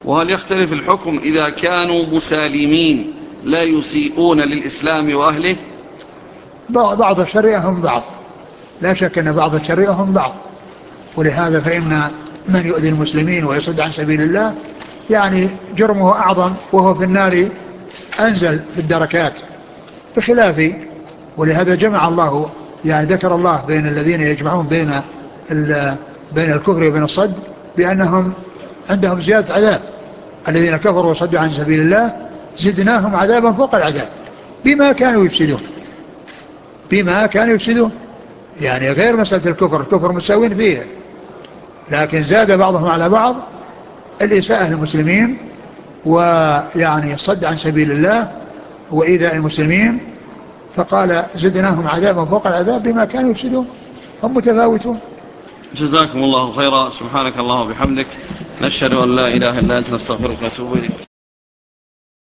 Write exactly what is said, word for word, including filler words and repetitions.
وهل يختلف الحكم إذا كانوا مسالمين لا يسيئون للإسلام وأهله؟ بعض الشريعة هم بعض، لا شك أن بعض الشريعة هم بعض، ولهذا فإن من يؤذي المسلمين ويصد عن سبيل الله يعني جرمه أعظم وهو في النار أنزل في الدركات بخلاف. ولهذا جمع الله، يعني ذكر الله بين الذين يجمعون بين بين الكفر وبين الصد بأنهم عندهم زيادة عذاب. الذين كفروا وصدوا عن سبيل الله زدناهم عذابا فوق العذاب بما كانوا يفسدون، بما كانوا يفسدون، يعني غير مسألة الكفر، الكفر متساوين فيه، لكن زاد بعضهم على بعض الإساءة للمسلمين ويعني الصد عن سبيل الله وإيذاء المسلمين، فقال زدناهم عذابا فوق العذاب بما كانوا يفسدون. هم متفاوتون. جزاكم الله خيرا. سبحانك الله وبحمدك، نشهد أن لا إله إلا أنت، نستغفرك ونتوب إليك.